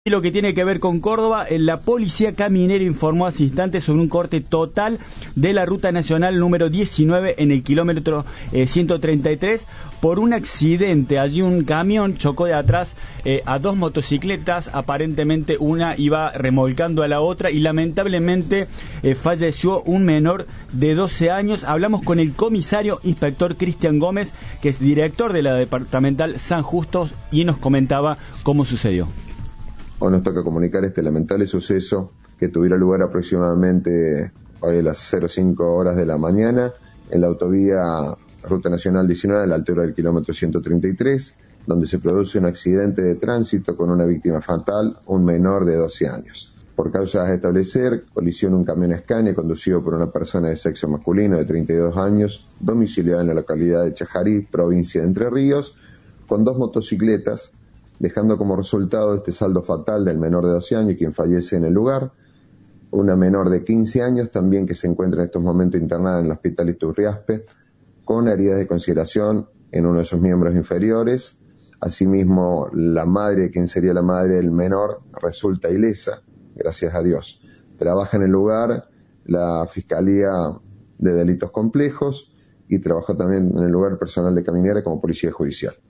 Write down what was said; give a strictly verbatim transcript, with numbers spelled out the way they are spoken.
Y lo que tiene que ver con Córdoba, la policía caminera informó hace instantes sobre un corte total de la ruta nacional número diecinueve en el kilómetro eh, ciento treinta y tres por un accidente. Allí un camión chocó de atrás eh, a dos motocicletas, aparentemente una iba remolcando a la otra y lamentablemente eh, falleció un menor de doce años. Hablamos con el comisario inspector Cristian Gómez, que es director de la departamental San Justo, y nos comentaba cómo sucedió. Hoy nos toca comunicar este lamentable suceso que tuviera lugar aproximadamente hoy a las cero cinco horas de la mañana en la autovía Ruta Nacional diecinueve a la altura del kilómetro ciento treinta y tres, donde se produce un accidente de tránsito con una víctima fatal, un menor de doce años. Por causas a establecer, colisión un camión Scania conducido por una persona de sexo masculino de treinta y dos años, domiciliada en la localidad de Chajarí, provincia de Entre Ríos, con dos motocicletas, dejando como resultado este saldo fatal del menor de doce años, quien fallece en el lugar, una menor de quince años también que se encuentra en estos momentos internada en el Hospital Iturriaspe, con heridas de consideración en uno de sus miembros inferiores. Asimismo, la madre, quien sería la madre del menor, resulta ilesa, gracias a Dios. Trabaja en el lugar la Fiscalía de Delitos Complejos y trabajó también en el lugar personal de Caminera como policía judicial.